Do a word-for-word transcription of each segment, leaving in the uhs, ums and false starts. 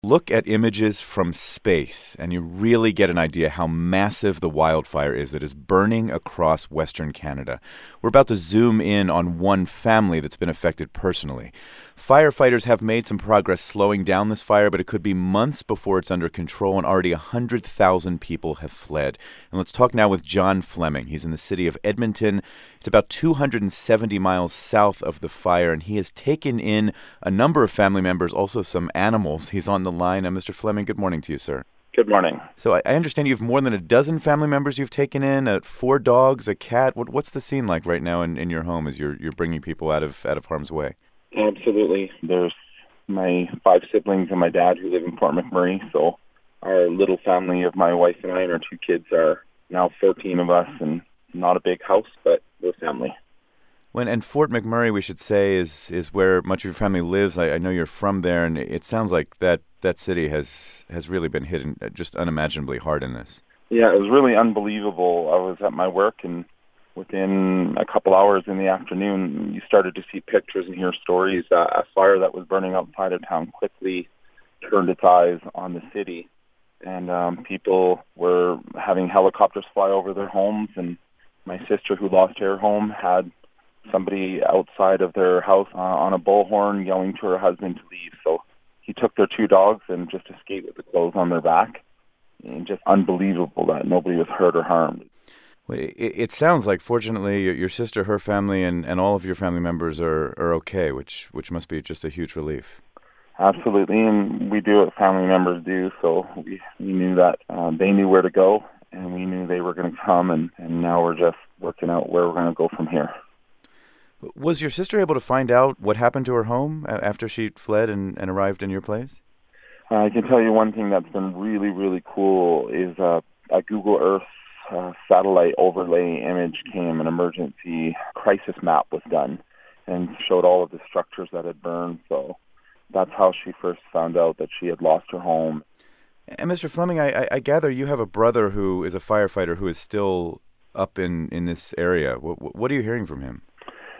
Look at images from space, and you really get an idea how massive the wildfire is that is burning across Western Canada. We're about to zoom in on one family that's been affected personally. Firefighters have made some progress slowing down this fire, but it could be months before it's under control, and already one hundred thousand people have fled. And let's talk now with John Fleming. He's in the city of Edmonton. It's about two hundred seventy miles south of the fire, and he has taken in a number of family members, also some animals. He's on the line. Uh, Mister Fleming, good morning to you, sir. Good morning. So I, I understand you have more than a dozen family members you've taken in, uh, four dogs, a cat. What, what's the scene like right now in, in your home as you're you're bringing people out of out of harm's way? Absolutely. There's my five siblings and my dad who live in Fort McMurray. So our little family of my wife and I and our two kids are now fourteen of us, and not a big house, but we're family. When and Fort McMurray, we should say, is is where much of your family lives. I, I know you're from there, and it sounds like that, that city has, has really been hit in, just unimaginably hard in this. Yeah, it was really unbelievable. I was at my work, and within a couple hours in the afternoon, you started to see pictures and hear stories. Uh, a fire that was burning outside of town quickly turned its eyes on the city, and um, people were having helicopters fly over their homes. And my sister, who lost her home, had somebody outside of their house uh, on a bullhorn yelling to her husband to leave. So he took their two dogs and just escaped with the clothes on their back. And just unbelievable that nobody was hurt or harmed. Well, it, it sounds like, fortunately, your, your sister, her family, and, and all of your family members are, are okay, which which must be just a huge relief. Absolutely, and we do what family members do. So we, we knew that uh, they knew where to go, and we knew they were going to come, and, and now we're just working out where we're going to go from here. Was your sister able to find out what happened to her home after she fled and, and arrived in your place? Uh, I can tell you one thing that's been really, really cool is uh, a Google Earth uh, satellite overlay image came, an emergency crisis map was done, and showed all of the structures that had burned. So that's how she first found out that she had lost her home. And Mister Fleming, I, I gather you have a brother who is a firefighter who is still up in, in this area. What, what are you hearing from him?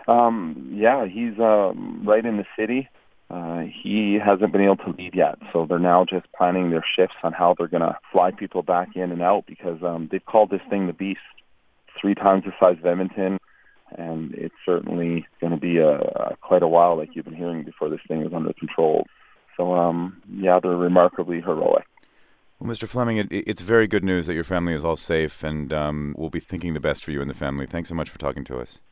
Um, yeah, he's um, right in the city. Uh, he hasn't been able to leave yet, so they're now just planning their shifts on how they're going to fly people back in and out, because um, they've called this thing the Beast, three times the size of Edmonton, and it's certainly going to be a, a, quite a while, like you've been hearing, before this thing is under control. So, um, yeah, they're remarkably heroic. Well, Mister Fleming, it, it's very good news that your family is all safe, and um, we'll be thinking the best for you and the family. Thanks so much for talking to us.